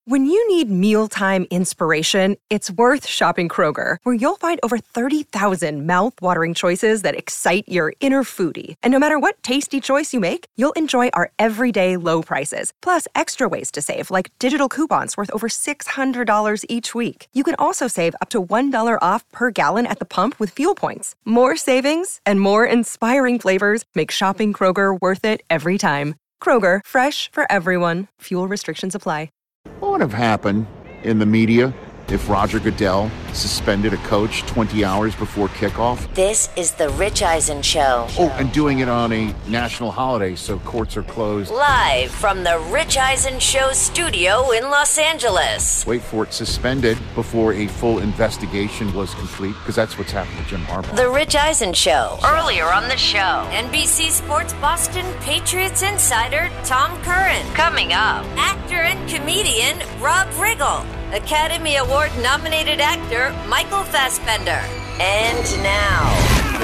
When you need mealtime inspiration, it's worth shopping Kroger, where you'll find over 30,000 mouth-watering choices that excite your inner foodie. And no matter what tasty choice you make, you'll enjoy our everyday low prices, plus extra ways to save, like digital coupons worth over $600 each week. You can also save up to $1 off per gallon at the pump with fuel points. More savings and more inspiring flavors make shopping Kroger worth it every time. Kroger, fresh for everyone. Fuel restrictions apply. What would have happened in the media if Roger Goodell suspended a coach 20 hours before kickoff? This is the Rich Eisen Show. Oh, and doing it on a national holiday, so courts are closed. Live from the Rich Eisen Show studio in Los Angeles. Wait for it, suspended before a full investigation was complete, because that's what's happened to Jim Harbaugh. The Rich Eisen Show. Earlier on the show, NBC Sports Boston Patriots insider Tom Curran. Coming up, actor and comedian Rob Riggle. Academy Award-nominated actor Michael Fassbender. And now,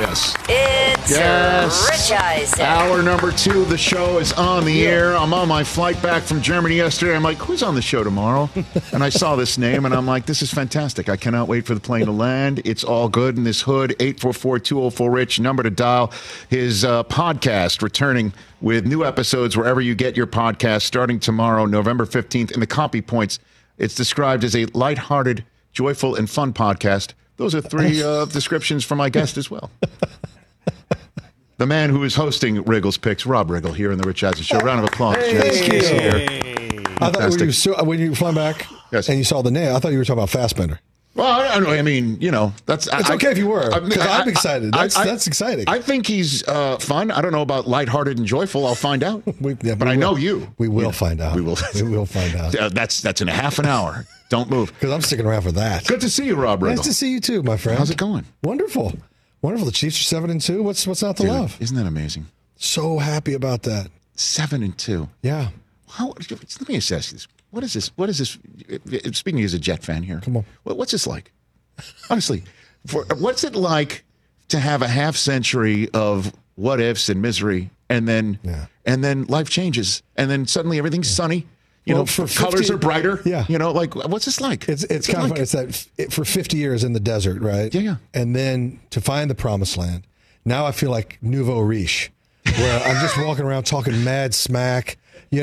it's Rich Eisen. Hour number 2 of the show is on the air. I'm on my flight back from Germany yesterday. I'm like, who's on the show tomorrow? And I saw this name, and I'm like, this is fantastic. I cannot wait for the plane to land. It's all good in this hood. 844-204-RICH, number to dial. His podcast returning with new episodes wherever you get your podcast starting tomorrow, November 15th. And the copy points, it's described as a lighthearted, joyful, and fun podcast. Those are 3 descriptions from my guest as well. The man who is hosting Riggle's Picks, Rob Riggle, here in the Rich Eisen Show. Round of applause. Thank you. I thought when you flew back and you saw the name, I thought you were talking about Fassbender. Well, I mean, you know, that's... It's okay if you were, because I'm excited. That's exciting. I think he's fun. I don't know about lighthearted and joyful. I'll find out. But I know you. We will find out. We will find out. That's in a half an hour. Don't move. Because I'm sticking around for that. Good to see you, Rob Riggle. Nice to see you too, my friend. How's it going? Wonderful. The Chiefs are 7-2. What's not to love? Isn't that amazing? So happy about that. 7-2. Yeah. Let me ask you this. What is this? Speaking as a Jet fan here. Come on. What's this like? Honestly, what's it like to have a half century of what ifs and misery, and then life changes, and then suddenly everything's sunny. You know, colors are brighter. Yeah. You know, like, what's this like? It's kind of funny. It's that for 50 years in the desert, right? Yeah. And then to find the promised land. Now I feel like nouveau riche, where I'm just walking around talking mad smack,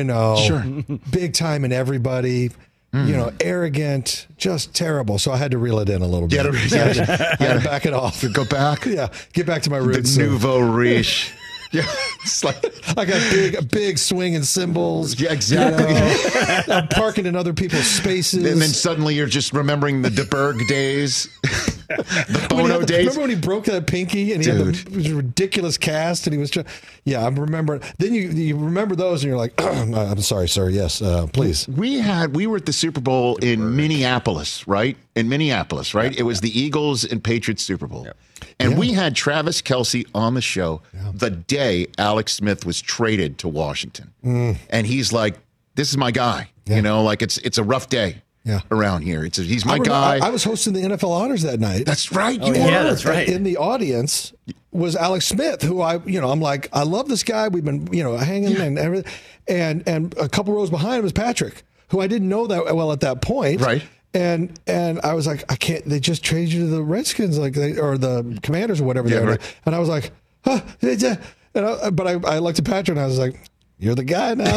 big time in everybody, arrogant, just terrible. So I had to reel it in a little bit. I had to back it off. Go back? Yeah. Get back to my roots. The nouveau riche. Yeah, it's like I got big swinging cymbals. Yeah, exactly. I'm parking in other people's spaces, and then suddenly you're just remembering the DeBerg days, the Bono days. Remember when he broke that pinky and he had the ridiculous cast, and he was trying. Yeah, I'm remembering. Then you remember those, and you're like, I'm sorry, sir. Yes, please. We were at the Super Bowl in Minneapolis, right? It was the Eagles and Patriots Super Bowl. Yep. And we had Travis Kelce on the show the day Alex Smith was traded to Washington. And he's like, this is my guy. You know, like it's a rough day around here. He's my guy. I was hosting the NFL honors that night. That's right. That's right. In the audience was Alex Smith, who I'm like, I love this guy. We've been, hanging and everything. And a couple rows behind him was Patrick, who I didn't know that well at that point. Right. And I was like, I can't. They just traded you to the Redskins, or the Commanders, or whatever. Right. And I was like, huh. But I looked at Patrick and I was like, you're the guy now.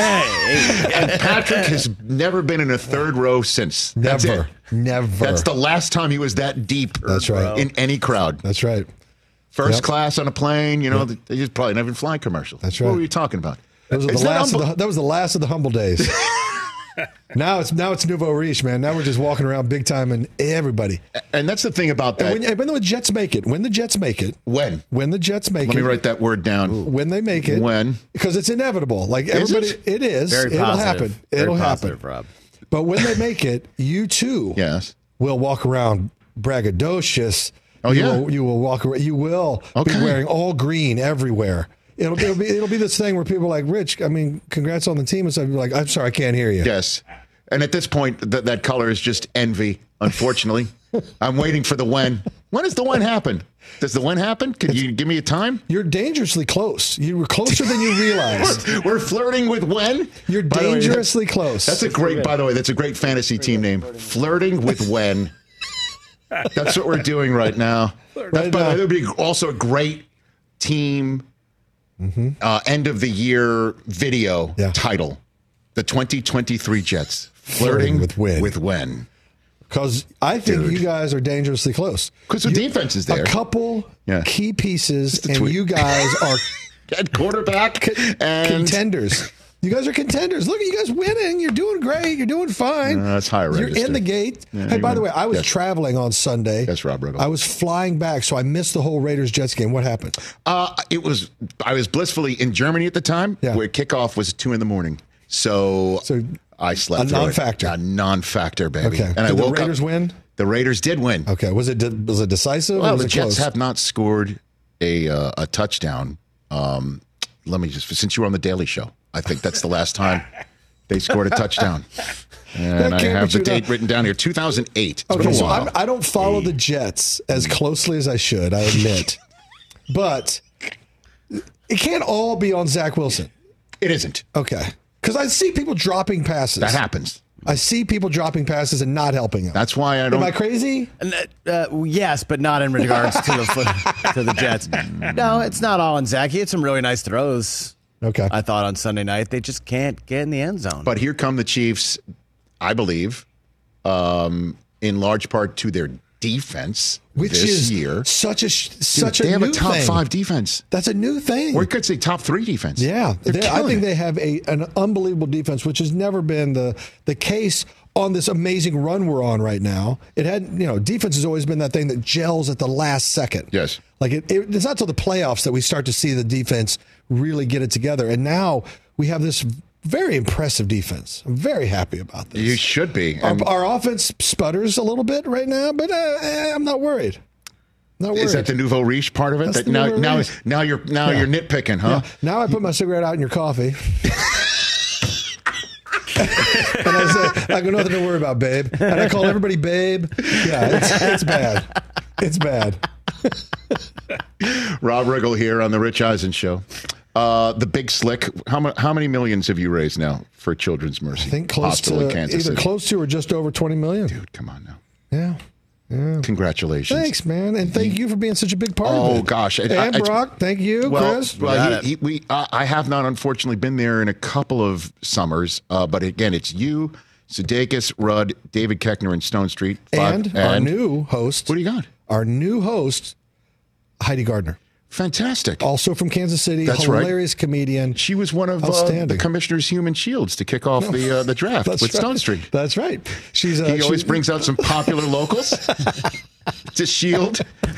And Patrick has never been in a third row since. Never. That's the last time he was that deep. That's right. In any crowd. That's right. First class on a plane. They just probably never fly commercials. That's right. What were you talking about? That was the last of the humble days. Now it's nouveau riche, man. Now we're just walking around big time and everybody. And that's the thing about that. When the Jets make it. When the Jets make it. When the Jets make it. Let me write that word down. When they make it. When. Because it's inevitable. Like everybody, it is. Very It'll positive. happen. It'll happen. Rob. But when they make it, you too will walk around braggadocious. Oh, yeah. You will walk around. You will be wearing all green everywhere. It'll be this thing where people are like, Rich, I mean, congrats on the team. And stuff. You're like, I'm sorry, I can't hear you. Yes. And at this point, that color is just envy, unfortunately. I'm waiting for the when. When does the when happen? Does the when happen? Could you give me a time? You're dangerously close. You were closer than you realized. We're flirting with when? You're dangerously close. That's a great, by the way, that's a great fantasy team name. Flirting with when. That's what we're doing right now. That would be also a great team end of the year video title. The 2023 Jets. Flirting with when. Because I think you guys are dangerously close. Because the defense is there. A couple key pieces, and you guys are at quarterback and contenders. You guys are contenders. Look at you guys winning. You're doing great. You're doing fine. That's high register. You're in the gate. Hey, by the way, I was traveling on Sunday. That's Rob Riggle. I was flying back, so I missed the whole Raiders-Jets game. What happened? I was blissfully in Germany at the time, where kickoff was 2 a.m. So I slept through non-factor. A non-factor, baby. Okay. And did the Raiders win? The Raiders did win. Okay. Was it decisive? Well, or was the it Jets close? have not scored a touchdown. Let me since you were on the Daily Show, I think that's the last time they scored a touchdown. And I have the date written down here, 2008. It's been a while. I don't follow the Jets as closely as I should, I admit. But it can't all be on Zach Wilson. It isn't. Okay. Because I see people dropping passes. That happens. I see people dropping passes and not helping them. That's why I don't. Am I crazy? Yes, but not in regards to the Jets. No, it's not all on Zach. He had some really nice throws. Okay. I thought on Sunday night. They just can't get in the end zone. But here come the Chiefs, I believe, in large part to their defense Which this is year. such a They have new a top thing. 5 defense. That's a new thing. Or you could say top 3 defense. Yeah. They're I think killing they it. have an unbelievable defense, which has never been the case on this amazing run we're on right now. It had, defense has always been that thing that gels at the last second. Yes. Like it's not till the playoffs that we start to see the defense really get it together. And now we have this very impressive defense. I'm very happy about this. You should be. Our offense sputters a little bit right now, but I'm not worried. Not worried. Is that the nouveau riche part of it? That's That the nouveau riche. now you're nitpicking, huh? Yeah. Now I put my cigarette out in your coffee. And I say, I got nothing to worry about, babe. And I call everybody babe. Yeah, it's bad. It's bad. Rob Riggle here on the Rich Eisen Show. The Big Slick. How many millions have you raised now for Children's Mercy? I think close Hospital in to Kansas either City? close to or just over 20 million. Dude, come on now. Yeah. Congratulations. Thanks, man, and thank you for being such a big part of it. Oh gosh, And Brock, thank you, Chris. I have not unfortunately been there in a couple of summers, but again, it's you, Sudeikis, Rudd, David Koechner, and Stone Street, and our new host. What do you got? Our new host, Heidi Gardner. Fantastic. Also from Kansas City, That's right. hilarious comedian. She was one of the commissioner's human shields to kick off the draft with Stone Street. That's right. He always brings out some popular locals to shield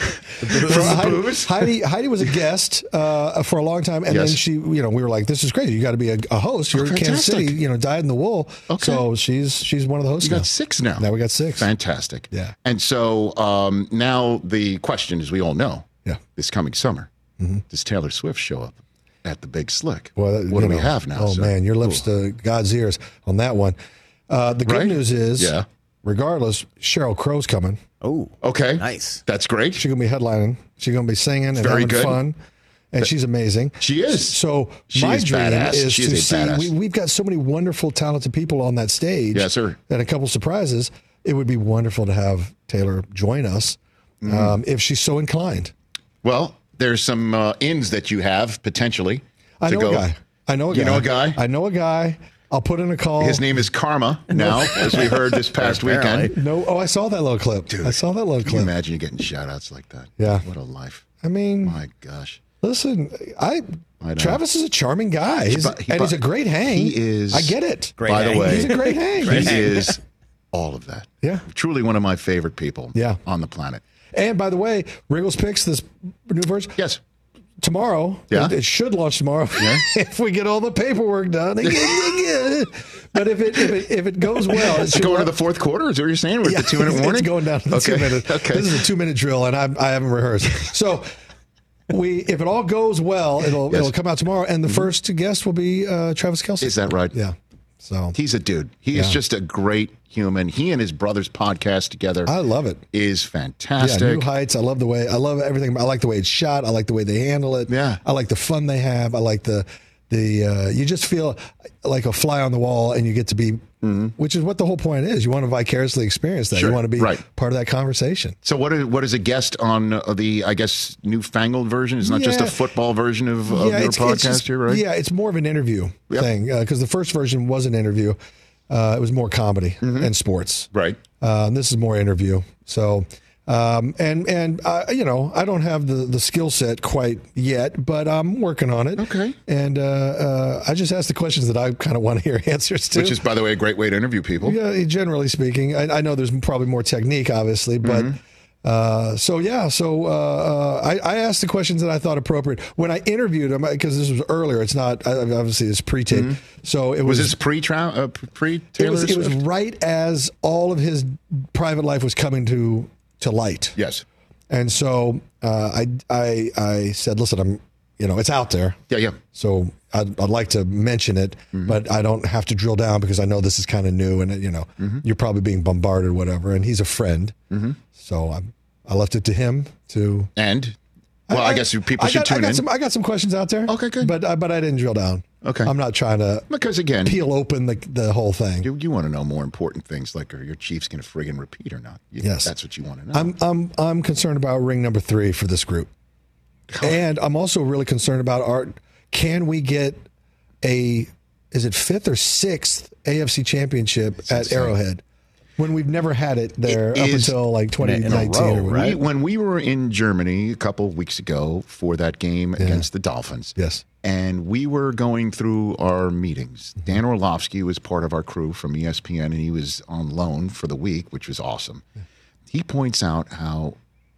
the booze. Heidi was a guest for a long time, and then she, we were like, "This is crazy. You got to be a host. You're in Kansas City, dyed in the wool." Okay. So she's one of the hosts. You got 6 now. Now we got 6. Fantastic. Yeah. And so now the question, as we all know, this coming summer, does Taylor Swift show up at the Big Slick? Well, what do we have now? Oh, man, your lips to God's ears on that one. The good news is, regardless, Sheryl Crow's coming. Oh, okay. Nice. That's great. She's going to be headlining. She's going to be singing and Very having good. fun. And she's amazing. She is. So She my is dream badass. is She to is a see, badass. we've got so many wonderful, talented people on that stage. Yes, sir. And a couple surprises. It would be wonderful to have Taylor join us if she's so inclined. Well, there's some ins that you have potentially. I know a guy. You know a guy? I know a guy. I'll put in a call. His name is Karma now, as we heard this past weekend. No, I saw that little clip. Dude, I saw that little Can clip. you imagine you getting shout outs like that? Yeah. What a life. I mean, My gosh. listen, I know. Travis is a charming guy. He's a great hang. He is. I get it. Great By the hang. way, He's a great hang. he is all of that. Yeah. Truly one of my favorite people on the planet. And by the way, Wriggles Picks, this new version, Yes. tomorrow. Yeah. It should launch tomorrow if we get all the paperwork done. But if it goes well, It's going to the fourth quarter? Is that what you're saying? With the 2-minute warning? It's going down to the 2 minutes. Okay. This is a 2-minute drill, and I haven't rehearsed. So if it all goes well, it'll come out tomorrow, and the first guest will be Travis Kelce. Is that right? Yeah. So he's a dude. He is just a great human. He and his brother's podcast together. I love it. Is fantastic. Yeah, New Heights. I love everything. I like the way it's shot. I like the way they handle it. Yeah. I like the fun they have. I like the you just feel like a fly on the wall, and you get to be, which is what the whole point is. You want to vicariously experience that. Sure. You want to be Right. part of that conversation. So what is a guest on the, I guess, newfangled version? It's not just a football version of your podcast here, right? Yeah, it's more of an interview thing, because the first version was an interview. It was more comedy and sports. Right. This is more interview. So, I don't have the skill set quite yet, but I'm working on it. Okay. And I just ask the questions that I kind of want to hear answers to. Which is, by the way, a great way to interview people. Yeah, generally speaking. I know there's probably more technique, obviously, but I asked the questions that I thought appropriate when I interviewed him, because this was earlier. It's not, obviously it's pre-tape. So it was this pre-Taylor It was right as all of his private life was coming to light. Yes. And so I said, listen, it's out there. Yeah. So I'd like to mention it, but I don't have to drill down because I know this is kind of new, and you're probably being bombarded or whatever. And he's a friend, so I left it to him to. And I guess people should tune in. I got some questions out there. Okay, good. But I didn't drill down. Okay. I'm not trying to peel open the whole thing. You want to know more important things, like are your Chiefs going to friggin' repeat or not? Yes, that's what you want to know. I'm concerned about ring number 3 for this group. And I'm also really concerned about can we get is it 5th or 6th AFC championship at Arrowhead when we've never had it there up until like 2019 or right? When we were in Germany a couple of weeks ago for that game against the Dolphins. Yes. And we were going through our meetings. Dan Orlovsky was part of our crew from ESPN, and he was on loan for the week, which was awesome. He points out how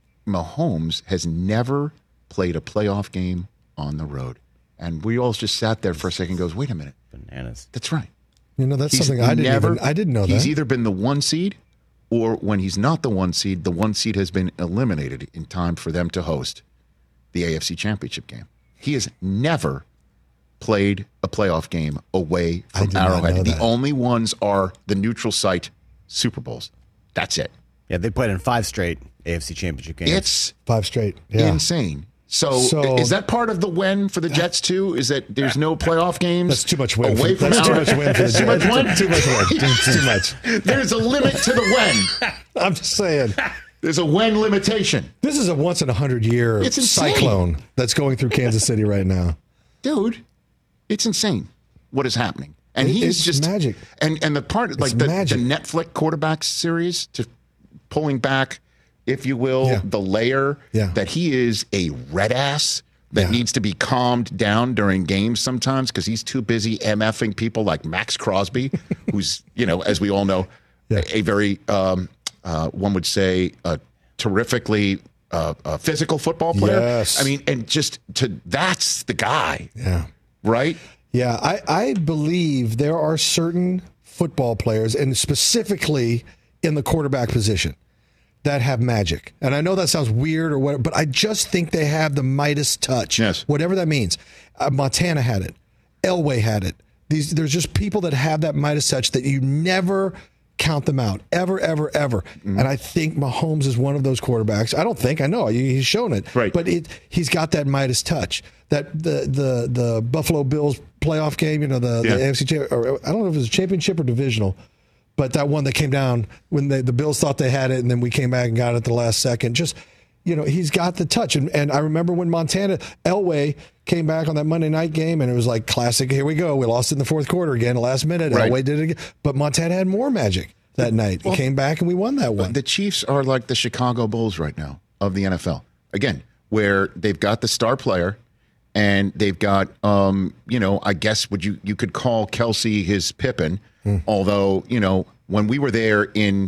Mahomes has never played a playoff game on the road. And we all just sat there for a second and goes, wait a minute. Bananas. That's right. That's something I didn't know that. He's either been the 1 seed, or when he's not the 1 seed, the 1 seed has been eliminated in time for them to host the AFC Championship game. He has never played a playoff game away from Arrowhead. The only ones are the neutral site Super Bowls. That's it. Yeah, they played in 5 straight AFC Championship games. It's 5 straight. Yeah. Insane. So is that part of the win for the Jets too? Is that there's no playoff games? That's too much win. Away from that's too much win for the Jets. Too much win? Too much win. Too much. There's a limit to the win. I'm just saying. There's a win limitation. This is a once in 100-year cyclone that's going through Kansas City right now. Dude, it's insane what is happening. And he's just magic. And the part, like the Netflix quarterback series, to pulling back, if you will, the layer that he is a red ass that needs to be calmed down during games sometimes because he's too busy MFing people like Max Crosby, who's, as we all know, a very, one would say, a terrifically physical football player. Yes. I mean, and that's the guy. Yeah. Right? Yeah. I believe there are certain football players, and specifically in the quarterback position, that have magic. And I know that sounds weird or whatever, but I just think they have the Midas touch. Yes. Whatever that means. Montana had it. Elway had it. There's just people that have that Midas touch that you never count them out. Ever, ever, ever. Mm-hmm. And I think Mahomes is one of those quarterbacks. I know. He's shown it. Right. But he's got that Midas touch. That the Buffalo Bills playoff game, the AFC, or I don't know if it was a championship or divisional, but that one that came down when the Bills thought they had it, and then we came back and got it at the last second. Just, he's got the touch. And I remember when Elway came back on that Monday night game, and it was like classic, here we go. We lost in the fourth quarter again, last minute. Right. Elway did it again. But Montana had more magic that night. He came back, and we won that one. The Chiefs are like the Chicago Bulls right now of the NFL. Again, where they've got the star player, and they've got, I guess you could call Kelsey his Pippen. Although, when we were there and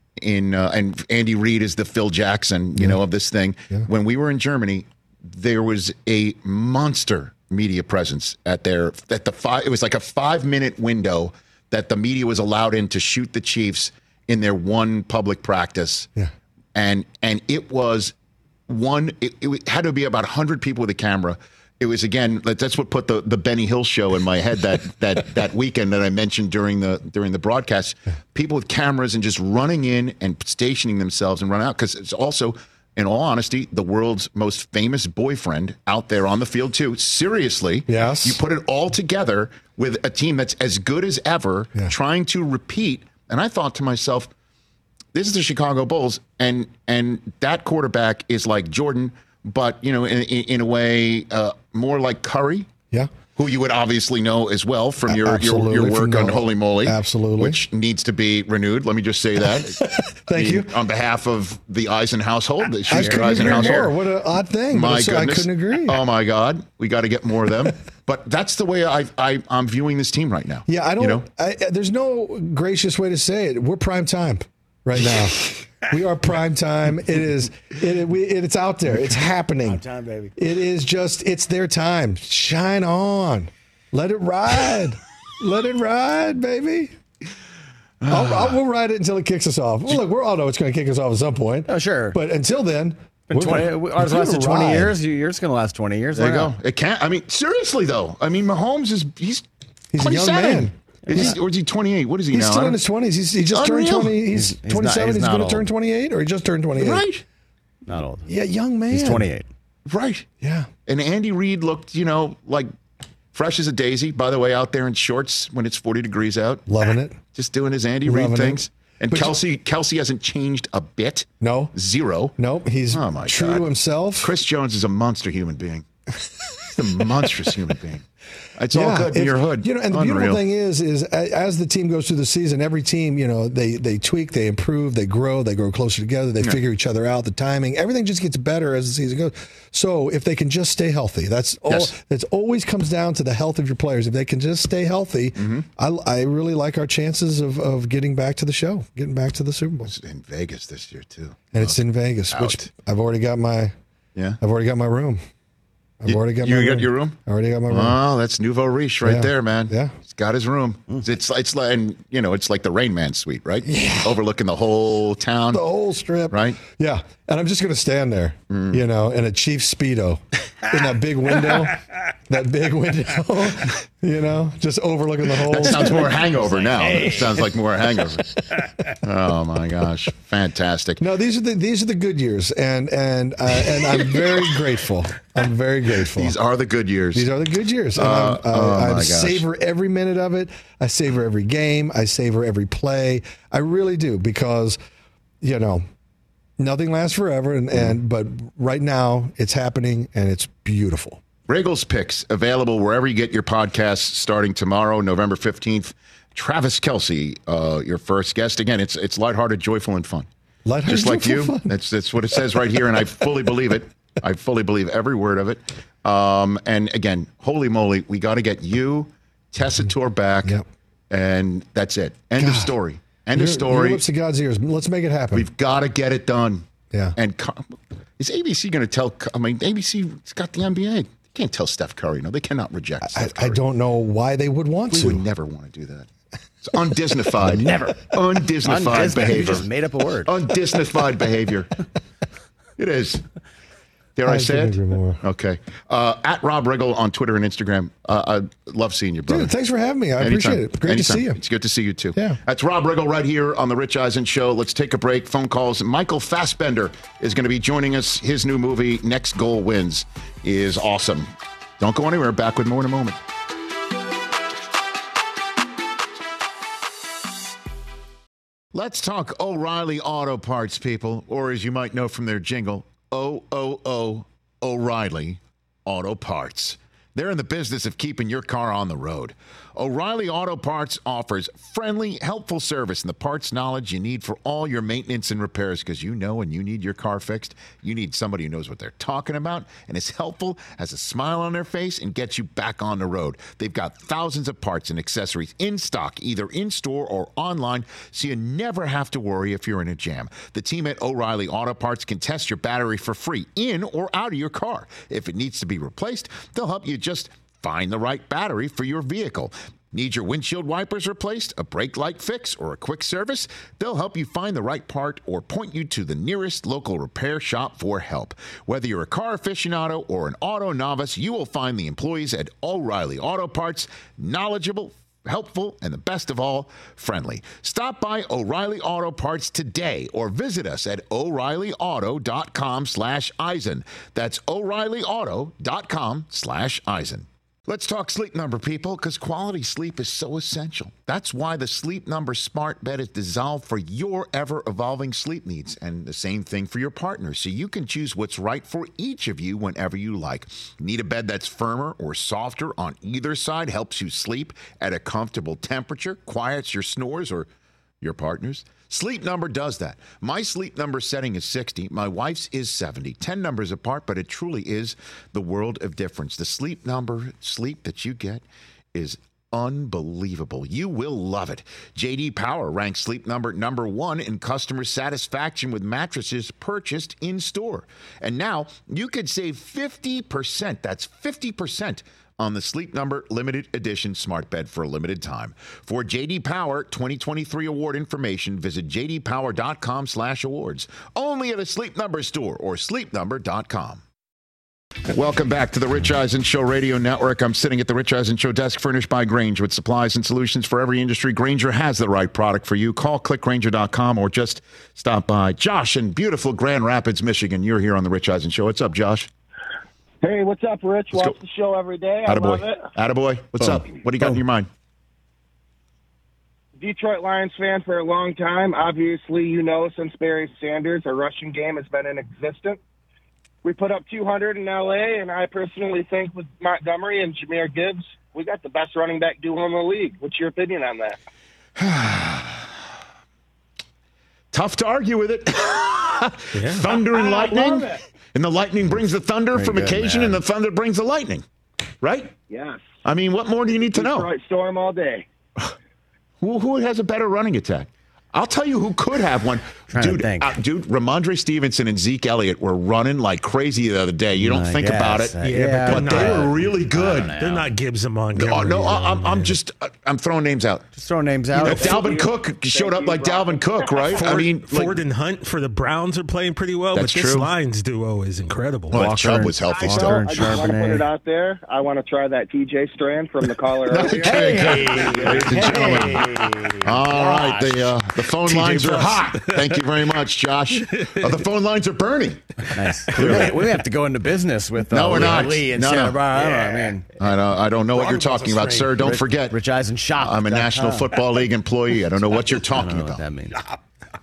Andy Reid is the Phil Jackson, of this thing. Yeah. When we were in Germany, there was a monster media presence it was like a 5-minute window that the media was allowed in to shoot the Chiefs in their one public practice. Yeah. And it was it had to be about 100 people with a camera. it was, again, that's what put the Benny Hill show in my head that weekend that I mentioned during the broadcast. People with cameras and just running in and stationing themselves and running out, because it's also, in all honesty, the world's most famous boyfriend out there on the field too. Seriously. Yes. You put it all together with a team that's as good as ever, trying to repeat. And I thought to myself, this is the Chicago Bulls, and that quarterback is like Jordan, but, in a way, more like Curry. Yeah. Who you would obviously know as well from your Absolutely, work on Holy Moly. Absolutely. Which needs to be renewed. Let me just say that. Thank you. On behalf of the Eisen household, the I Schuster couldn't Eisen agree household. more. What an odd thing. My So goodness. I couldn't agree. Oh, my God. We got to get more of them. But that's the way I'm viewing this team right now. Yeah, I don't. There's no gracious way to say it. We're prime time right now. We are prime time. It's out there. It's happening. Prime time, baby. It is just. It's their time. Shine on. Let it ride. Let it ride, baby. We'll ride it until it kicks us off. Well, look, we all know it's going to kick us off at some point. Oh, sure. But until then, ours lasted 20 years. Yours going to last 20 years. There you go. It can't. I mean, seriously though. I mean, Mahomes he's a young man. Or is he 28? What is he now? He's still in his 20s. He just turned 20. He's 27. He's going to turn 28, or he just turned 28. Right. Not old. Yeah, young man. He's 28. Right. Yeah. And Andy Reid looked, like fresh as a daisy, by the way, out there in shorts when it's 40 degrees out. Loving it. Just doing his Andy Reid Loving things. it. And But Kelsey hasn't changed a bit. No. Zero. Nope. He's Oh, my true God. to himself. Chris Jones is a monster human being. He's a monstrous human being. It's all good in your hood. And the beautiful thing is as the team goes through the season, every team, they tweak, they improve, they grow closer together, they figure each other out, the timing, everything just gets better as the season goes. So if they can just stay healthy, that's all. Yes. That always comes down to the health of your players. If they can just stay healthy, I really like our chances of getting back to the show, getting back to the Super Bowl. It's in Vegas this year too. And it's in Vegas, which I've already got my room. I've already got my room. You got your room? I already got my room. Oh, that's Nouveau Riche right there, man. Yeah. He's got his room. It's like, and it's like the Rain Man suite, right? Yeah. Overlooking the whole town. The whole strip. Right? Yeah. And I'm just going to stand there, in a Chiefs Speedo in that big window. Just overlooking the whole. That sounds more hangover now. It sounds like more hangover. Oh my gosh, fantastic! No, these are the good years, and I'm very grateful. I'm very grateful. These are the good years. These are the good years. And I savor every minute of it. I savor every game. I savor every play. I really do, because nothing lasts forever, but right now it's happening and it's beautiful. Riggle's Picks, available wherever you get your podcasts, starting tomorrow, November 15th. Travis Kelce, your first guest. Again, it's lighthearted, joyful, and fun. Lighthearted, just like you. Fun. That's what it says right here, and I fully believe it. I fully believe every word of it. And again, holy moly, we got to get you, Tessitore back, and that's it. End of story. End of story. Your lips to God's ears. Let's make it happen. We've got to get it done. Yeah. And is ABC going to tell? I mean, ABC's got the NBA. They can't tell Steph Curry. No, they cannot reject Steph Curry. I don't know why they would want to. We would never want to do that. It's undisneyfied. Never. Undisneyfied behavior. You just made up a word. Undisneyfied behavior. It is. Dare I say it? Okay. At Rob Riggle on Twitter and Instagram. I love seeing you, brother. Dude, thanks for having me. I appreciate it. Great to see you. It's good to see you, too. Yeah. That's Rob Riggle right here on The Rich Eisen Show. Let's take a break. Phone calls. Michael Fassbender is going to be joining us. His new movie, Next Goal Wins, is awesome. Don't go anywhere. Back with more in a moment. Let's talk O'Reilly Auto Parts, people, or as you might know from their jingle, O'Reilly Auto Parts. They're in the business of keeping your car on the road. O'Reilly Auto Parts offers friendly, helpful service and the parts knowledge you need for all your maintenance and repairs, because you know when you need your car fixed, you need somebody who knows what they're talking about and is helpful, has a smile on their face, and gets you back on the road. They've got thousands of parts and accessories in stock, either in-store or online, so you never have to worry if you're in a jam. The team at O'Reilly Auto Parts can test your battery for free in or out of your car. If it needs to be replaced, they'll help you just find the right battery for your vehicle. Need your windshield wipers replaced, a brake light fix, or a quick service? They'll help you find the right part or point you to the nearest local repair shop for help. Whether you're a car aficionado or an auto novice, you will find the employees at O'Reilly Auto Parts knowledgeable, helpful, and the best of all, friendly. Stop by O'Reilly Auto Parts today or visit us at O'ReillyAuto.com/Eisen. That's O'ReillyAuto.com/Eisen. Let's talk Sleep Number, people, because quality sleep is so essential. That's why the Sleep Number smart bed is designed for your ever-evolving sleep needs, and the same thing for your partner, so you can choose what's right for each of you whenever you like. Need a bed that's firmer or softer on either side, helps you sleep at a comfortable temperature, quiets your snores or your partner's? Sleep Number does that. My Sleep Number setting is 60. My wife's is 70. 10 numbers apart, but it truly is the world of difference. The Sleep Number sleep that you get is unbelievable. You will love it. J.D. Power ranks Sleep Number number 1 in customer satisfaction with mattresses purchased in store. And now you could save 50%. That's 50% on the Sleep Number limited edition smart bed for a limited time. For J.D. Power 2023 award information, visit jdpower.com/awards. Only at a Sleep Number store or sleepnumber.com. Welcome back to the Rich Eisen Show Radio Network. I'm sitting at the Rich Eisen Show desk furnished by Grainger with supplies and solutions for every industry. Grainger has the right product for you. Call clickgrainger.com or just stop by. Josh in beautiful Grand Rapids, Michigan. You're here on the Rich Eisen Show. What's up, Josh? Hey, what's up, Rich? Watch the show every day. I love it. Attaboy. What's up? What do you got in your mind? Detroit Lions fan for a long time. Obviously, you know, since Barry Sanders, our rushing game has been in existence. We put up 200 in L.A., and I personally think with Montgomery and Jahmyr Gibbs, we got the best running back duo in the league. What's your opinion on that? Tough to argue with it. Thunder and lightning. And the lightning brings the thunder from occasion, and the thunder brings the lightning. Right? Yes. I mean, what more do you need to know? Detroit Storm all day. Who has a better running attack? I'll tell you who could have one. Dude, Ramondre Stevenson and Zeke Elliott were running like crazy the other day. You don't think about it. But they were really good. They're not Gibbs and Montgomery. No, I'm throwing names out. Just throwing names out. You know, Dalvin Cook showed up like Dalvin Cook, right? Ford and Hunt for the Browns are playing pretty well, but this Lions duo is incredible. Well, Chubb was healthy still. I just want to put it out there. I want to try that TJ Strand from the caller earlier. Ladies and gentlemen. All right, the phone lines are hot. Thank you very much, Josh. The phone lines are burning. Nice. We have to go into business with we're not. Lee and Santa Barbara. Yeah. I don't know what you're talking about, sir. Don't forget. Rich Eisen Shop. I'm a National Football League employee. I don't know what you're talking about. What that means. I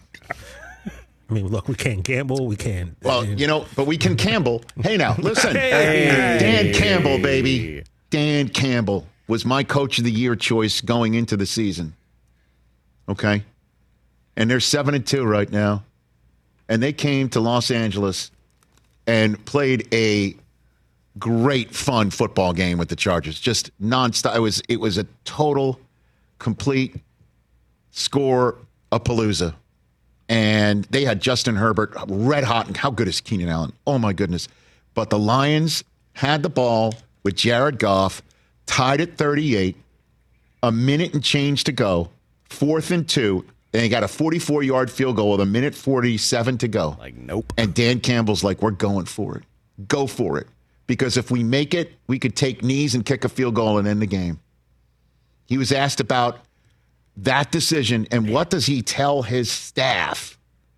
mean, look, we can't gamble. We can't. Well, but we can Campbell. Hey, now, listen. Dan Campbell, baby. Dan Campbell was my Coach of the Year choice going into the season. Okay? And they're 7-2 right now. And they came to Los Angeles and played a great, fun football game with the Chargers. Just nonstop. It was a total, complete score-a-palooza. And they had Justin Herbert red hot. And how good is Keenan Allen? Oh, my goodness. But the Lions had the ball with Jared Goff, tied at 38, a minute and change to go, 4th and 2. And they got a 44-yard field goal with a minute 47 to go. Like, nope. And Dan Campbell's like, we're going for it. Go for it. Because if we make it, we could take knees and kick a field goal and end the game. He was asked about that decision, and what does he tell his staff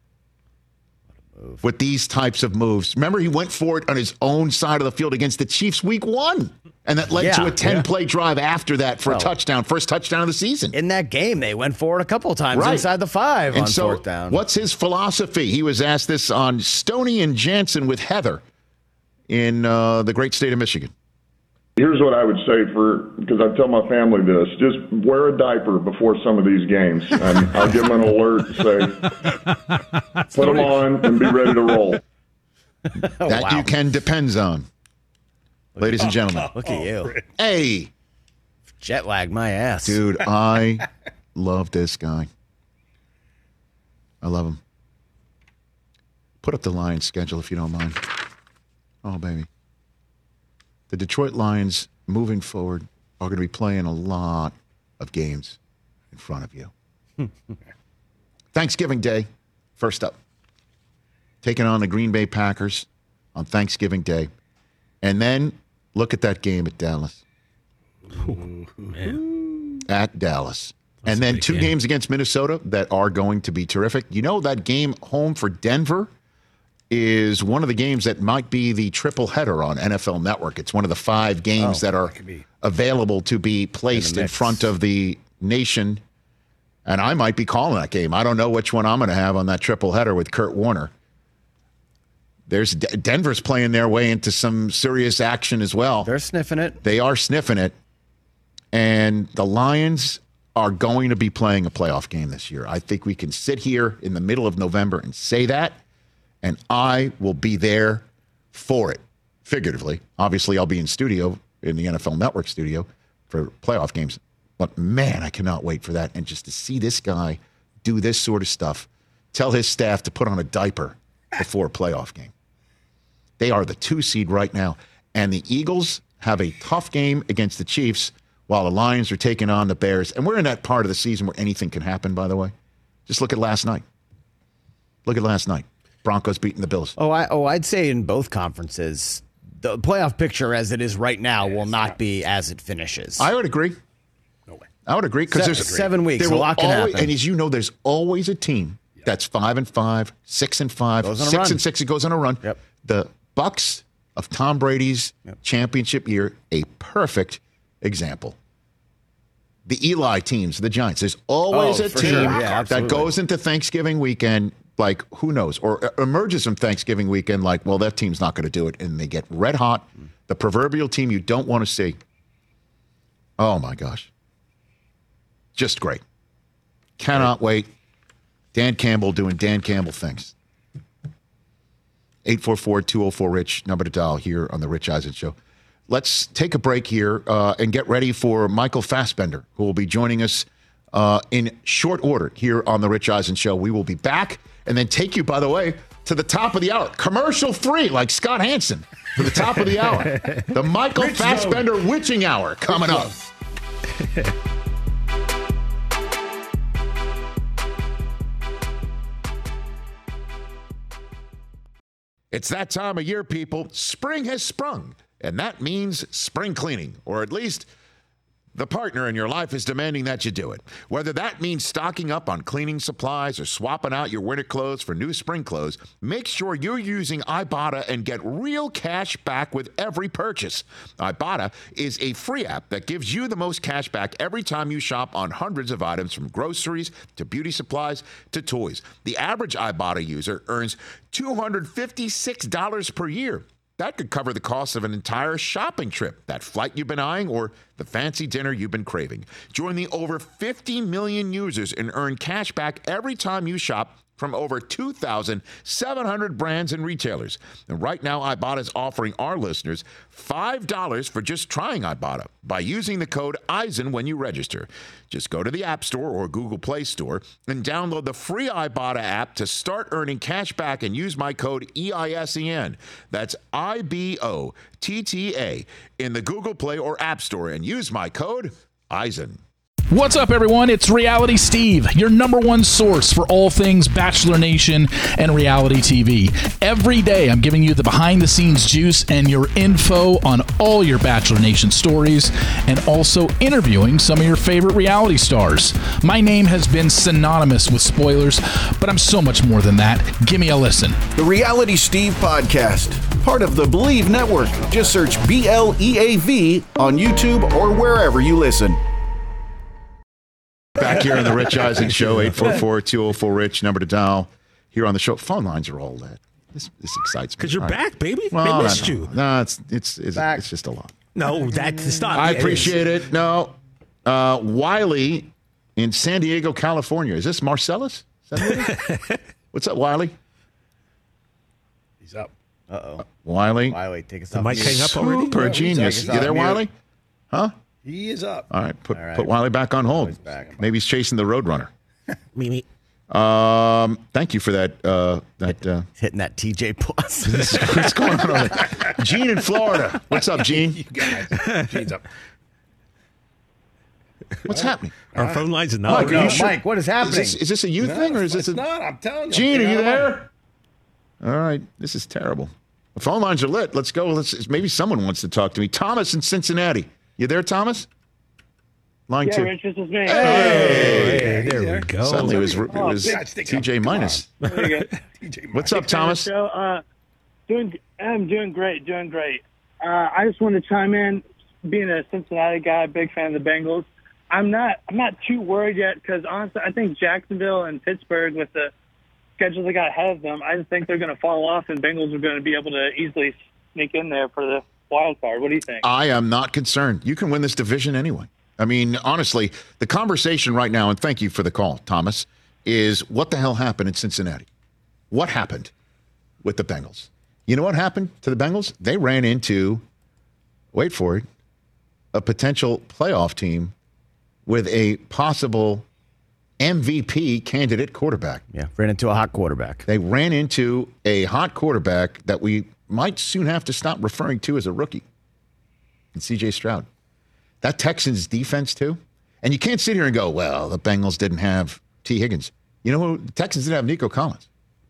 with these types of moves? Remember, he went for it on his own side of the field against the Chiefs week 1. And that led to a 10-play drive after that for a touchdown, first touchdown of the season. In that game, they went for it a couple of times inside the 5 on 4th down. What's his philosophy? He was asked this on Stoney and Jansen with Heather in the great state of Michigan. Here's what I would say because I tell my family this, just wear a diaper before some of these games. And I'll give them an alert and say, put them on and be ready to roll. That you can depends on. Ladies and gentlemen. Look at you. Hey. Jet lag my ass. Dude, I love this guy. I love him. Put up the Lions schedule if you don't mind. Oh, baby. The Detroit Lions, moving forward, are going to be playing a lot of games in front of you. Thanksgiving Day, first up. Taking on the Green Bay Packers on Thanksgiving Day. And then look at that game at Dallas. Ooh, man. At Dallas. That's and then 2 games against Minnesota that are going to be terrific. You know, that game home for Denver is one of the games that might be the triple header on NFL Network. It's one of the 5 games that are available to be placed in front of the nation. And I might be calling that game. I don't know which one I'm going to have on that triple header with Kurt Warner. There's Denver's playing their way into some serious action as well. They're sniffing it. They are sniffing it. And the Lions are going to be playing a playoff game this year. I think we can sit here in the middle of November and say that, and I will be there for it, figuratively. Obviously, I'll be in studio, in the NFL Network studio, for playoff games. But, man, I cannot wait for that. And just to see this guy do this sort of stuff, tell his staff to put on a diaper before a playoff game. They are the 2 seed right now. And the Eagles have a tough game against the Chiefs while the Lions are taking on the Bears. And we're in that part of the season where anything can happen, by the way. Just look at last night. Look at last night. Broncos beating the Bills. I'd say in both conferences, the playoff picture as it is right now will not be as it finishes. I would agree. No way. I would agree because there's 7 weeks. A lot can happen. And as you know, there's always a team that's 5-5, 6-5, 6-6. It goes on a run. Yep. The Bucks of Tom Brady's championship year, a perfect example. The Eli teams, the Giants. There's always a team that goes into Thanksgiving weekend like, who knows, or emerges from Thanksgiving weekend like, well, that team's not going to do it, and they get red hot. The proverbial team you don't want to see. Oh, my gosh. Just great. Cannot wait. Dan Campbell doing Dan Campbell things. 844-204-RICH, number to dial here on the Rich Eisen Show. Let's take a break here and get ready for Michael Fassbender, who will be joining us in short order here on the Rich Eisen Show. We will be back and then take you, by the way, to the top of the hour. Commercial free, like Scott Hansen, to the top of the hour. The Michael Fassbender Witching Hour coming up. It's that time of year, people. Spring has sprung, and that means spring cleaning, or at least the partner in your life is demanding that you do it. Whether that means stocking up on cleaning supplies or swapping out your winter clothes for new spring clothes, make sure you're using Ibotta and get real cash back with every purchase. Ibotta is a free app that gives you the most cash back every time you shop on hundreds of items, from groceries to beauty supplies to toys. The average Ibotta user earns $256 per year. That could cover the cost of an entire shopping trip, that flight you've been eyeing, or the fancy dinner you've been craving. Join the over 50 million users and earn cash back every time you shop from over 2,700 brands and retailers. And right now, Ibotta is offering our listeners $5 for just trying Ibotta by using the code EISEN when you register. Just go to the App Store or Google Play Store and download the free Ibotta app to start earning cash back and use my code EISEN. That's IBOTTA in the Google Play or App Store and use my code EISEN. What's up, everyone? It's Reality Steve, your number one source for all things Bachelor Nation and reality TV. Every day, I'm giving you the behind-the-scenes juice and your info on all your Bachelor Nation stories, and also interviewing some of your favorite reality stars. My name has been synonymous with spoilers, but I'm so much more than that. Give me a listen. The Reality Steve Podcast, part of the Believe Network. Just search BLEAV on YouTube or wherever you listen. Back here on the Rich Eisen Show, 844-204-RICH, number to dial here on the show. Phone lines are all that. This excites me. Because you're back, baby. Well, they missed you. No, it's just a lot. No, that's not. I appreciate it. No. Wiley in San Diego, California. Is this Marcellus? Is that What's up, Wiley? He's up. Uh-oh. Wiley, take us off. Mic hang up already? Super genius. You there, Wiley? Huh? He is up. All right, put Wiley back on hold. Maybe he's chasing the Roadrunner. Mimi. Thank you for that. Hitting that TJ Plus. What's going on over there? Gene in Florida. What's up, Gene? You guys. Gene's up. What's happening? Our phone lines are not. Mike, what is happening? Is this a you thing or is this not? I'm telling you. Gene, are you there? All right. This is terrible. The phone lines are lit. Let's go. Maybe someone wants to talk to me. Thomas in Cincinnati. You there, Thomas? Line 2. Rich, this is me. Hey, there we go. Suddenly it was TJ minus. What's up, Thomas? I'm doing great. I just want to chime in. Being a Cincinnati guy, big fan of the Bengals. I'm not too worried yet because honestly, I think Jacksonville and Pittsburgh, with the schedule they got ahead of them, I just think they're going to fall off, and Bengals are going to be able to easily sneak in there for the wild card. What do you think? I am not concerned. You can win this division anyway. I mean, honestly, the conversation right now, and thank you for the call, Thomas, is what the hell happened in Cincinnati? What happened with the Bengals? You know what happened to the Bengals? They ran into, wait for it, a potential playoff team with a possible MVP candidate quarterback. Yeah, ran into a hot quarterback. They ran into a hot quarterback that we might soon have to stop referring to as a rookie. And C.J. Stroud. That Texans defense, too. And you can't sit here and go, well, the Bengals didn't have T. Higgins. You know who? The Texans didn't have Nico Collins.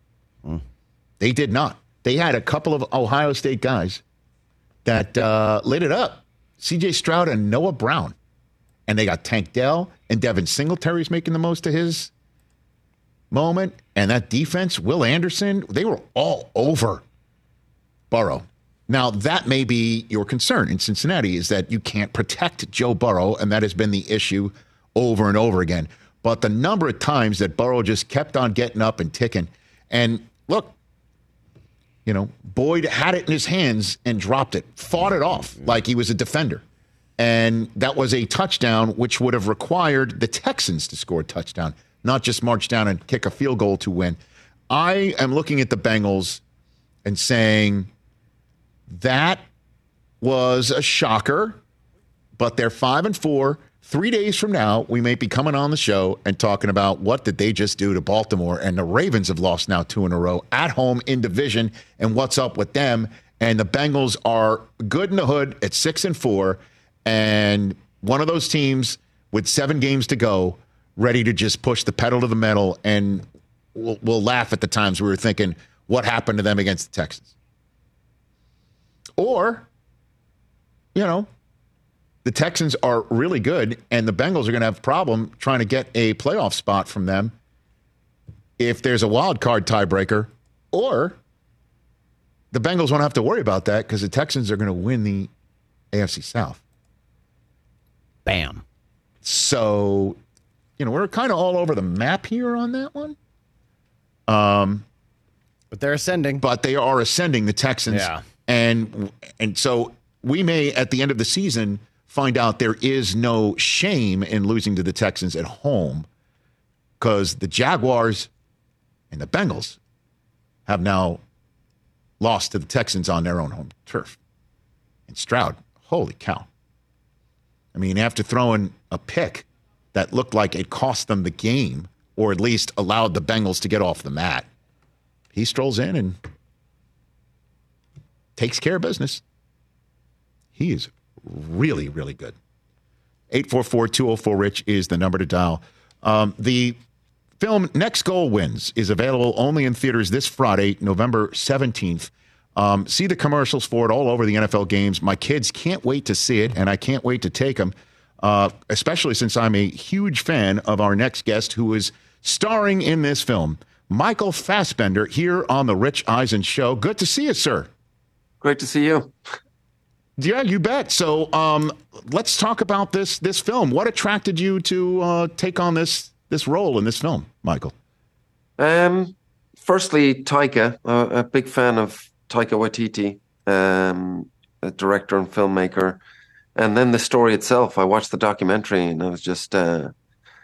They did not. They had a couple of Ohio State guys that lit it up. C.J. Stroud and Noah Brown. And they got Tank Dell and Devin Singletary's making the most of his moment. And that defense, Will Anderson, they were all over Burrow. Now, that may be your concern in Cincinnati, is that you can't protect Joe Burrow, and that has been the issue over and over again. But the number of times that Burrow just kept on getting up and ticking, and look, you know, Boyd had it in his hands and dropped it, fought it off like he was a defender. And that was a touchdown, which would have required the Texans to score a touchdown, not just march down and kick a field goal to win. I am looking at the Bengals and saying, that was a shocker, but they're 5-4. 3 days from now, we may be coming on the show and talking about what did they just do to Baltimore, and the Ravens have lost now 2 in a row at home in division, and what's up with them. And the Bengals are good in the hood at 6-4, and one of those teams with 7 games to go, ready to just push the pedal to the metal, and we'll laugh at the times we were thinking, what happened to them against the Texans? Or, you know, the Texans are really good, and the Bengals are going to have a problem trying to get a playoff spot from them if there's a wild card tiebreaker, or the Bengals won't have to worry about that because the Texans are going to win the AFC South. Bam. So, you know, we're kind of all over the map here on that one. But they're ascending. But they are ascending, the Texans. Yeah. And so we may, at the end of the season, find out there is no shame in losing to the Texans at home, because the Jaguars and the Bengals have now lost to the Texans on their own home turf. And Stroud, holy cow. I mean, after throwing a pick that looked like it cost them the game, or at least allowed the Bengals to get off the mat, he strolls in and takes care of business. He is really, really good. 844-204-RICH is the number to dial. The film Next Goal Wins is available only in theaters this Friday, November 17th. See the commercials for it all over the NFL games. My kids can't wait to see it, and I can't wait to take them, especially since I'm a huge fan of our next guest who is starring in this film, Michael Fassbender, here on the Rich Eisen Show. Good to see you, sir. Great to see you. Yeah, you bet. So let's talk about this film. What attracted you to take on this role in this film, Michael? Firstly, Taika, a big fan of Taika Waititi, a director and filmmaker. And then the story itself. I watched the documentary and I was just, so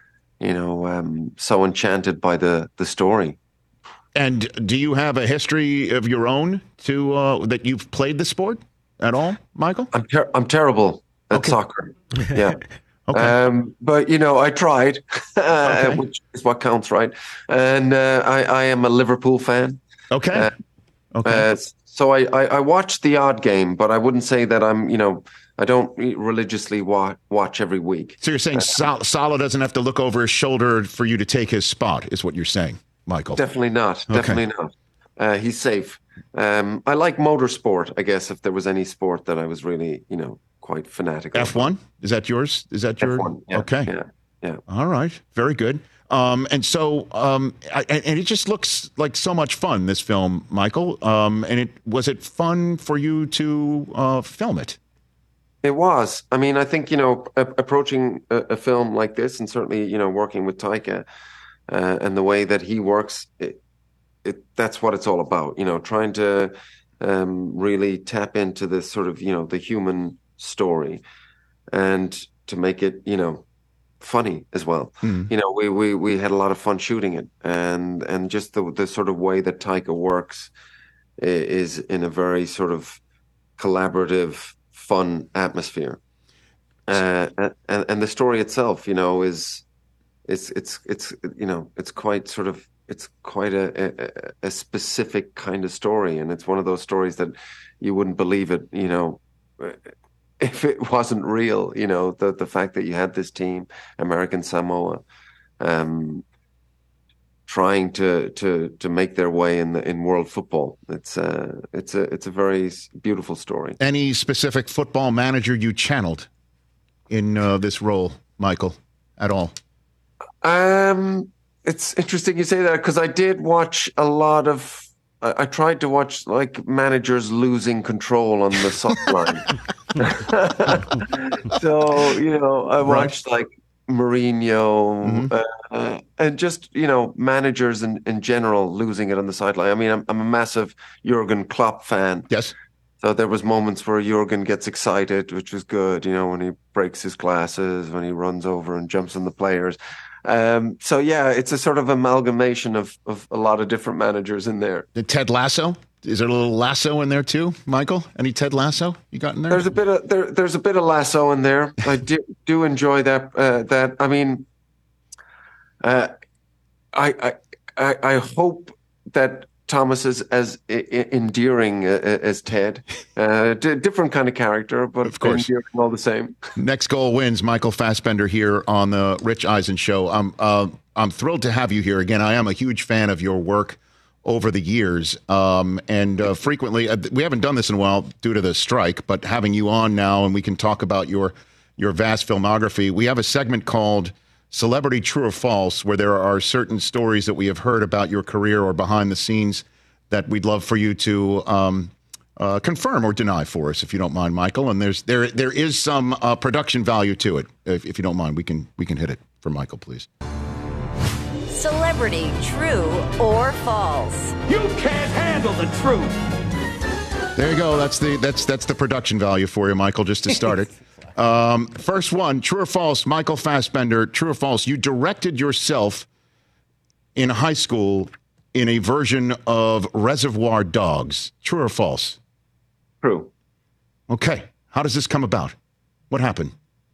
enchanted by the story. And do you have a history of your own that you've played the sport at all, Michael? I'm terrible at soccer. Yeah. Okay. But I tried, which is what counts, right? And I am a Liverpool fan. Okay. Okay. So I watch the odd game, but I wouldn't say that I don't religiously watch every week. So you're saying Salah doesn't have to look over his shoulder for you to take his spot, is what you're saying, Michael? Definitely not. Okay. Definitely not. He's safe. I like motorsport, I guess, if there was any sport that I was really, quite fanatical. F1? Is that yours? Is that your... F1, yeah, okay. Yeah. All right. Very good. And it just looks like so much fun, this film, Michael. And was it fun for you to film it? It was. I mean, I think, approaching a film like this, and certainly, working with Taika and the way that he works, that's what it's all about, trying to really tap into this sort of, the human story and to make it, funny as well. We had a lot of fun shooting it, and just the sort of way that Taika works is in a very sort of collaborative, fun atmosphere, and the story itself, is it's quite sort of, it's quite a specific kind of story, and it's one of those stories that you wouldn't believe it, if it wasn't real, the fact that you had this team, American Samoa, trying to make their way in world football. It's a very beautiful story. Any specific football manager you channeled in this role, Michael, at all? It's interesting you say that, because I did watch a lot of. I tried to watch like managers losing control on the sideline. So, I watched like Mourinho and just, managers in general losing it on the sideline. I mean, I'm a massive Jurgen Klopp fan. Yes. So there was moments where Jurgen gets excited, which was good, when he breaks his glasses, when he runs over and jumps on the players. So yeah, it's a sort of amalgamation of a lot of different managers in there. The Ted Lasso? Is there a little Lasso in there too, Michael? Any Ted Lasso you got in there? There's a bit of Lasso in there. I do enjoy that. I mean, I hope that Thomas is as endearing as Ted. Different kind of character, but of course, endearing all the same. Next Goal Wins. Michael Fassbender here on the Rich Eisen Show. I'm thrilled to have you here again. I am a huge fan of your work over the years, and frequently we haven't done this in a while due to the strike. But having you on now, and we can talk about your vast filmography. We have a segment called Celebrity True or False, where there are certain stories that we have heard about your career or behind the scenes that we'd love for you to confirm or deny for us, if you don't mind, Michael. And there is some production value to it. If you don't mind, we can hit it for Michael, please. Celebrity True or False. You can't handle the truth. There you go. That's the production value for you, Michael, just to start it. First one, true or false, Michael Fassbender, true or false, you directed yourself in high school in a version of Reservoir Dogs. True or false? True. Okay. How does this come about? What happened?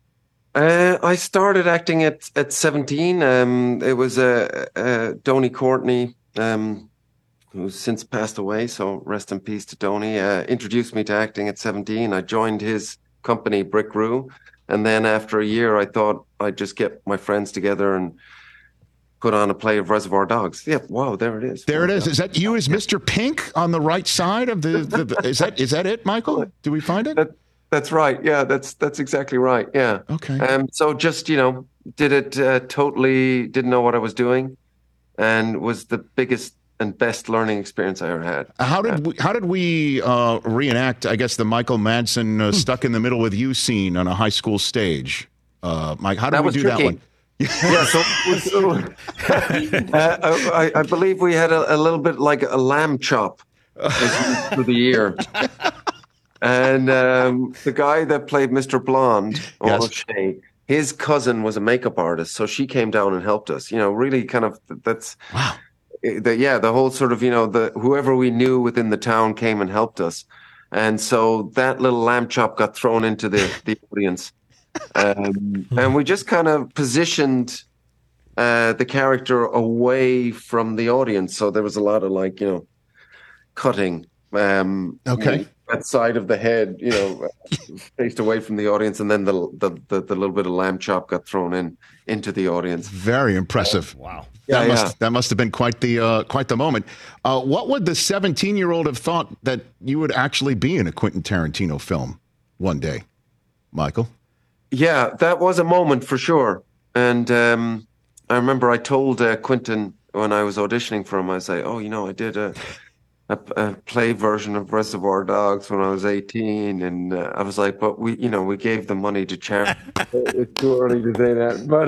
I started acting at 17. It was Donnie Courtney, who's since passed away, so rest in peace to Donnie, introduced me to acting at 17. I joined his company, Brick Roo, and then after a year I thought I'd just get my friends together and put on a play of Reservoir Dogs. Yeah, wow, there it is. There it is. Is that you as Mr. Pink on the right side of the is that it, Michael? Do we find it? That's right. Yeah, that's exactly right. Yeah. Okay. So just, did it totally, didn't know what I was doing, and was the biggest and best learning experience I ever had. How did we reenact, I guess, the Michael Madsen stuck in the middle with you scene on a high school stage? Mike, how did we do tricky. That one? Yeah, I believe we had a little bit like a lamb chop through the year. And the guy that played Mr. Blonde, O'Shea, his cousin was a makeup artist, so she came down and helped us. Really kind of that's wow. The whole sort of whoever we knew within the town came and helped us, and so that little lamb chop got thrown into the audience, and we just kind of positioned the character away from the audience, so there was a lot of cutting Okay. That side of the head, faced away from the audience, and then the little bit of lamb chop got thrown into the audience. Very impressive. Wow. That must have been quite the moment. What would the 17-year-old have thought that you would actually be in a Quentin Tarantino film one day, Michael? Yeah, that was a moment for sure. And I remember I told Quentin when I was auditioning for him, I say, I did a play version of Reservoir Dogs when I was 18, and I was like, but we gave the money to charity. It's too early to say that, but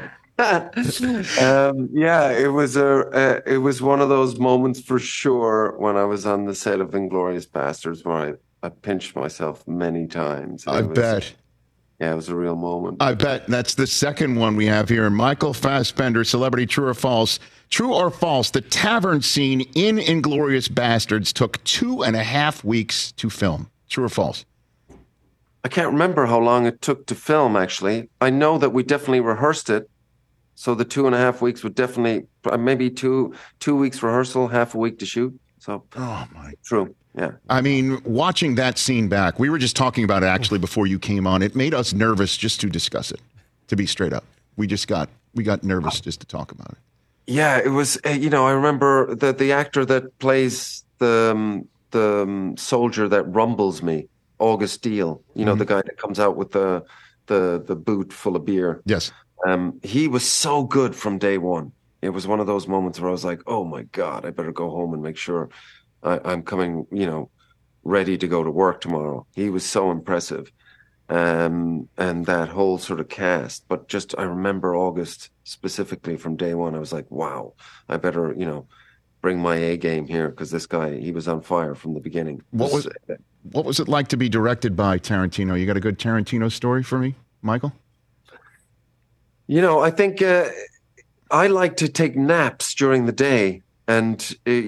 it was one of those moments for sure when I was on the set of Inglourious Basterds where I pinched myself many times. I bet. Yeah, it was a real moment. I bet. That's the second one we have here. Michael Fassbender, celebrity, true or false? True or false, the tavern scene in Inglourious Basterds took 2.5 weeks to film. True or false? I can't remember how long it took to film, actually. I know that we definitely rehearsed it. So the 2.5 weeks would definitely, maybe two weeks rehearsal, half a week to shoot. So, true. Yeah. I mean, watching that scene back, we were just talking about it actually before you came on. It made us nervous just to discuss it, to be straight up. We got nervous just to talk about it. Yeah, it was, I remember that the actor that plays the soldier that rumbles me, August Deal, the guy that comes out with the boot full of beer. Yes. He was so good from day one. It was one of those moments where I was like, oh my God, I better go home and make sure I'm coming, ready to go to work tomorrow. He was so impressive. And that whole sort of cast. But just, I remember August specifically from day one. I was like, wow, I better, bring my A game here because this guy, he was on fire from the beginning. What was it like to be directed by Tarantino? You got a good Tarantino story for me, Michael? I think I like to take naps during the day. And,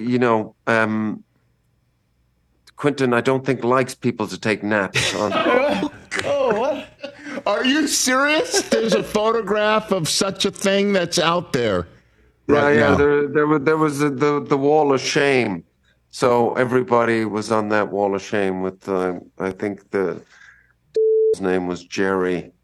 Quentin, I don't think likes people to take naps. Oh, what? Are you serious? There's a photograph of such a thing that's out there. Right now. There was the wall of shame. So everybody was on that wall of shame with, I think his name was Jerry.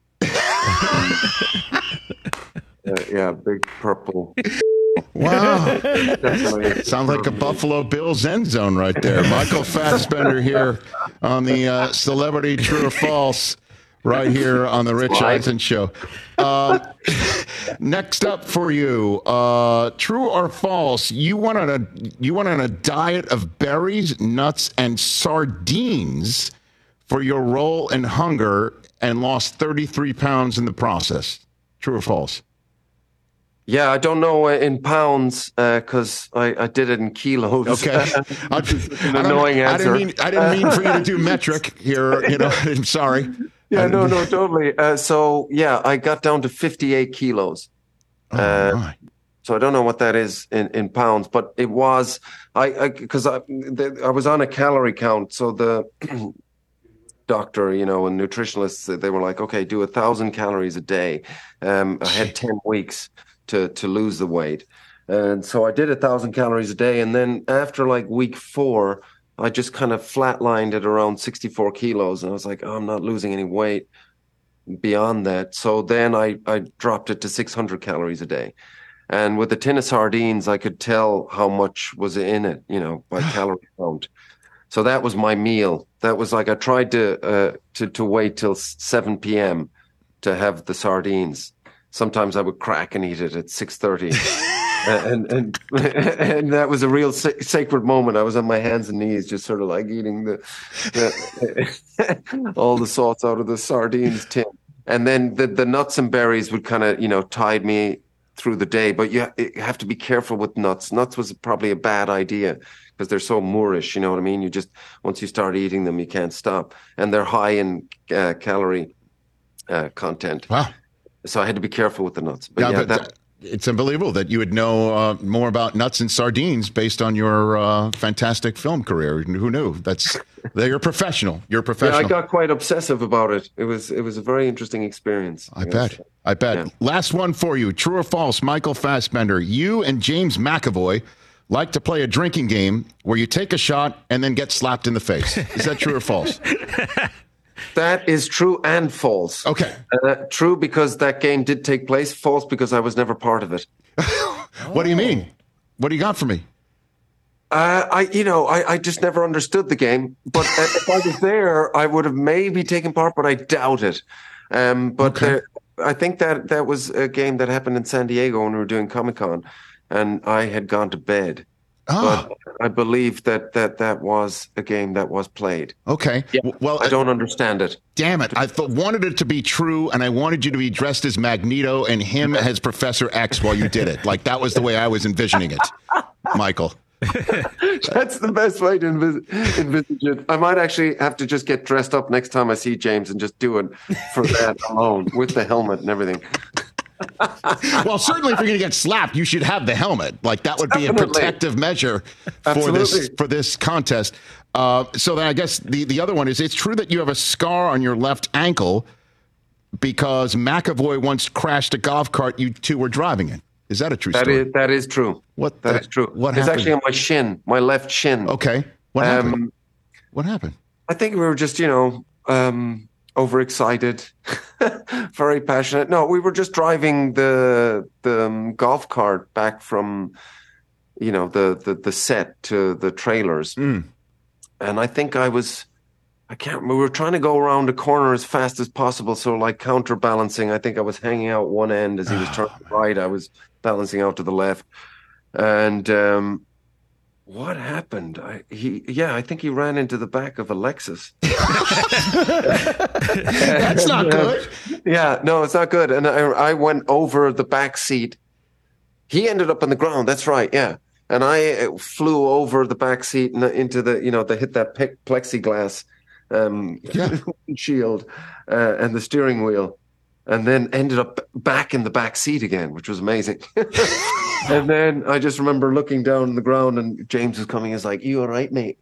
Big purple. Wow. Sounds like a Buffalo Bills end zone right there. Michael Fassbender here on the Celebrity True or False right here on the Rich Eisen Show. Next up for you, true or false, you went on a diet of berries, nuts, and sardines for your role in Hunger and lost 33 pounds in the process. True or false? Yeah, I don't know in pounds because I did it in kilos. Okay, annoying answer. I didn't mean for you to do metric here. I'm sorry. Yeah, no, totally. I got down to 58 kilos. So I don't know what that is in pounds, but it was because I was on a calorie count. So the doctor, and nutritionists, they were like, okay, do 1,000 calories a day. I had 10 weeks to lose the weight. And so I did 1,000 calories a day. And then after like week 4, I just kind of flatlined at around 64 kilos. And I was like, I'm not losing any weight beyond that. So then I dropped it to 600 calories a day. And with a tin of sardines, I could tell how much was in it, by calorie count. So that was my meal. That was like, I tried to wait till 7 p.m. to have the sardines. Sometimes I would crack and eat it at 6:30. and that was a real sacred moment. I was on my hands and knees, just sort of like eating the all the sauce out of the sardines tin. And then the nuts and berries would kind of, tide me through the day. But you have to be careful with nuts. Nuts was probably a bad idea because they're so moorish, you know what I mean? Once you start eating them, you can't stop. And they're high in calorie content. Wow. So I had to be careful with the nuts. It's unbelievable that you would know more about nuts and sardines based on your fantastic film career. Who knew? You're a professional. You're a professional. Yeah, I got quite obsessive about it. It was a very interesting experience. I bet. Yeah. Last one for you. True or false, Michael Fassbender, you and James McAvoy like to play a drinking game where you take a shot and then get slapped in the face. Is that true or false? That is true and false. Okay. True because that game did take place. False because I was never part of it. What do you mean? What do you got for me? I just never understood the game. But if I was there, I would have maybe taken part, but I doubt it. I think that was a game that happened in San Diego when we were doing Comic-Con, and I had gone to bed. But I believe that was a game that was played. Okay. Yeah, well, I don't understand it. Damn it. I wanted it to be true, and I wanted you to be dressed as Magneto and him as Professor X while you did it. Like, that was the way I was envisioning it, Michael. That's the best way to envisage it. I might actually have to just get dressed up next time I see James and just do it for that alone with the helmet and everything. Well, certainly if you're going to get slapped, you should have the helmet. Like, that would be a protective measure for this contest. So then I guess the other one is, it's true that you have a scar on your left ankle because McAvoy once crashed a golf cart you two were driving in. Is that a true story? That is true. That is true. What happened? It's actually on my shin, my left shin. Okay. What happened? What happened? I think we were just, overexcited, very passionate. No, we were just driving the golf cart back from, the set to the trailers. And I think we were trying to go around the corner as fast as possible. So like counterbalancing, I think I was hanging out one end as he was turning right. I was balancing out to the left. And what happened? I think he ran into the back of a Lexus. That's not good. Yeah, no, it's not good. And I went over the back seat. He ended up on the ground. That's right. Yeah. And I flew over the back seat and into the hit that plexiglass shield and the steering wheel, and then ended up back in the back seat again, which was amazing. And then I just remember looking down on the ground, and James was coming. He's like, "You all right, mate?"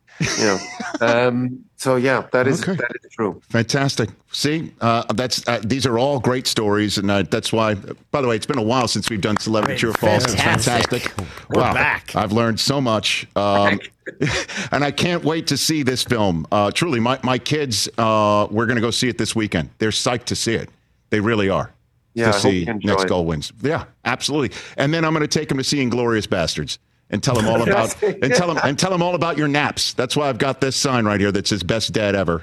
So yeah, that is true. Fantastic. See, these are all great stories, and that's why. By the way, it's been a while since we've done Celebrity True or False. It's fantastic. We're back. I've learned so much, and I can't wait to see this film. Truly, my kids, we're going to go see it this weekend. They're psyched to see it. They really are. Yeah, to see Next Goal Wins. Yeah, absolutely. And then I'm going to take them to see Inglourious Bastards and tell them all about tell them all about your naps. That's why I've got this sign right here that says "Best Dad Ever."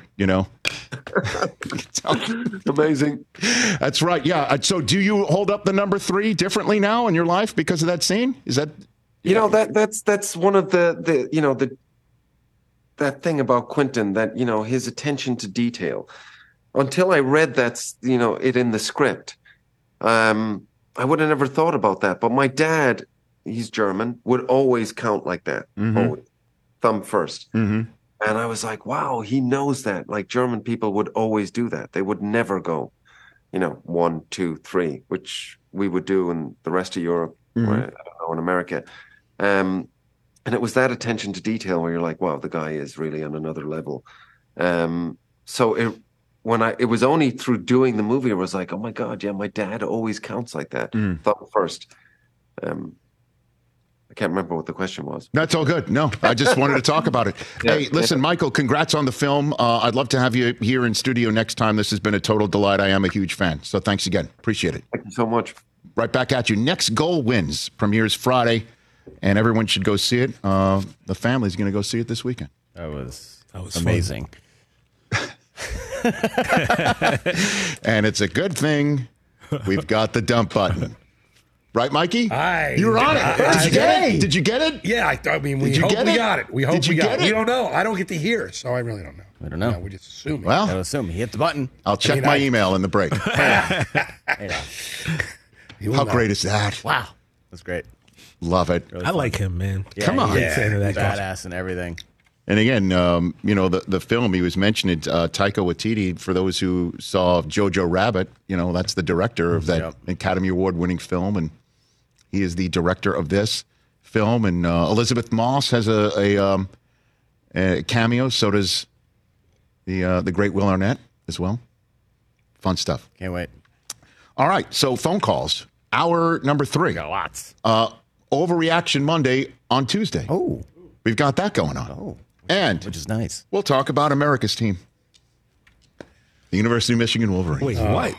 Amazing. That's right. Yeah. So, do you hold up the number 3 differently now in your life because of that scene? Is that that's one of the that thing about Quentin, that his attention to detail. Until I read it in the script, I would have never thought about that. But my dad, he's German, would always count like that. Always. Thumb first. And I was like, wow, he knows that. Like, German people would always do that. They would never go, 1, 2, 3, which we would do in the rest of Europe, or, I don't know, in America. And it was that attention to detail where you're like, wow, the guy is really on another level. It was only through doing the movie I was like, oh my God, yeah, my dad always counts like that. Thumb first. I can't remember what the question was. That's all good. No, I just wanted to talk about it. Hey, listen, Michael, congrats on the film. I'd love to have you here in studio next time. This has been a total delight. I am a huge fan. So thanks again. Appreciate it. Thank you so much. Right back at you. Next Goal Wins premieres Friday, and everyone should go see it. The family's going to go see it this weekend. That was amazing. And it's a good thing we've got the dump button. Right, Mikey? You were on it. Did you get it? Did you get it? Yeah, I mean, we hope we got it. We hope we got it. We don't know. I don't get to hear, so I really don't know. I don't know. No, we just assume. Well, I assume he hit the button. I'll check my email in the break. How great is that? Wow, that's great. Love it. Really I like him, man. Yeah, Come on, badass and everything. And again, the film he was mentioning, Taika Waititi, for those who saw Jojo Rabbit, that's the director of that Academy Award-winning film, and he is the director of this film. And Elizabeth Moss has a cameo. So does the great Will Arnett as well. Fun stuff. Can't wait. All right, so phone calls. Hour number 3. Got lots. Overreaction Monday on Tuesday. Oh. We've got that going on. Oh. And which is nice. We'll talk about America's team. The University of Michigan Wolverines. Wait, what?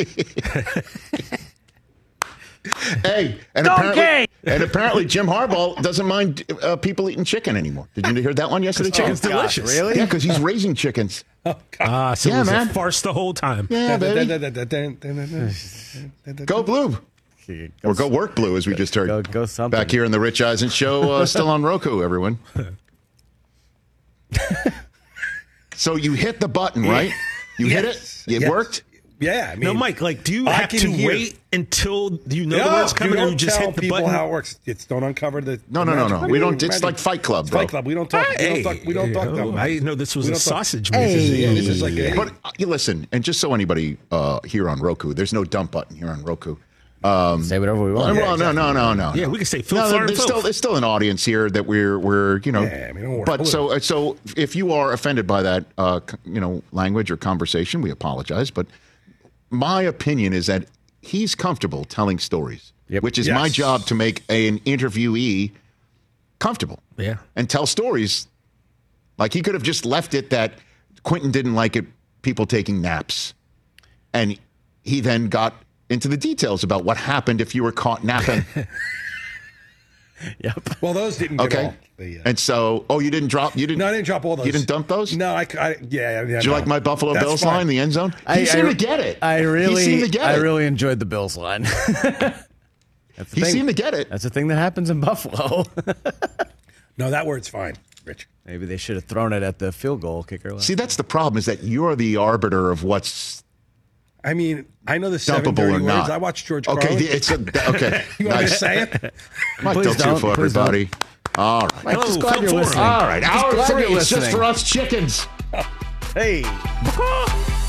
Hey, and apparently Jim Harbaugh doesn't mind people eating chicken anymore. Did you hear that one yesterday? Chicken's delicious. Really? Yeah, because he's raising chickens. So it was a farce the whole time. Yeah, baby. Go Blue. Or go work Blue, as we just heard. Go something. Back here in the Rich Eisen Show, still on Roku, everyone. So you hit the button, right? You hit it? It worked? Yeah, I mean, no, Mike. Like, do you have to wait until you know the words coming, or you just hit the people button? How it works. It's don't uncover the. No. We don't. It's like Fight Club, bro. Fight Club. We don't talk. We don't talk. I didn't know this was a sausage. This is like. But you listen, and just so anybody here on Roku, there's no dump button here on Roku. Say whatever we want. Well, no. Yeah, we can say Phil. There's still an audience here that we're you know. Yeah, I mean, don't worry. But so if you are offended by that language or conversation, we apologize. But my opinion is that he's comfortable telling stories, which is my job to make an interviewee comfortable. Yeah, and tell stories. Like he could have just left it that Quentin didn't like it, people taking naps, and he then got into the details about what happened if you were caught napping. Yep. Well, those didn't get all. And so, you didn't drop. You didn't. No, I didn't drop all those. You didn't dump those. No, yeah. Did you like my Buffalo Bills line in the end zone? He seemed to get it. I really enjoyed the Bills line. He seemed to get it. That's a thing that happens in Buffalo. No, that word's fine, Rich. Maybe they should have thrown it at the field goal kicker. See, that's the problem, is that you're the arbiter of what's. I mean, I know the 7 dumpable dirty or words. not. I watched George Carlin. Okay. You want me to say it? Mike Del Tufo, everybody. All right. Mike, just glad you're listening. All right. Hour 3 is just listening. for us chickens. Hey.